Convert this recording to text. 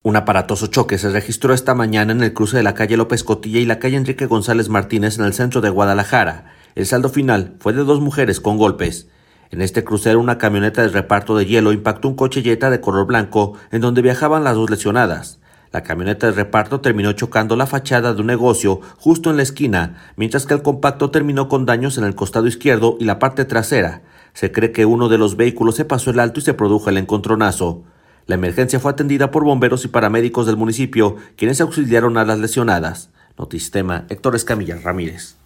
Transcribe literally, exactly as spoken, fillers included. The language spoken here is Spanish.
Un aparatoso choque se registró esta mañana en el cruce de la calle López Cotilla y la calle Enrique González Martínez en el centro de Guadalajara. El saldo final fue de dos mujeres con golpes. En este crucero, una camioneta de reparto de hielo impactó un coche Jetta de color blanco en donde viajaban las dos lesionadas. La camioneta de reparto terminó chocando la fachada de un negocio justo en la esquina, mientras que el compacto terminó con daños en el costado izquierdo y la parte trasera. Se cree que uno de los vehículos se pasó el alto y se produjo el encontronazo. La emergencia fue atendida por bomberos y paramédicos del municipio, quienes auxiliaron a las lesionadas. Notistema, Héctor Escamilla Ramírez.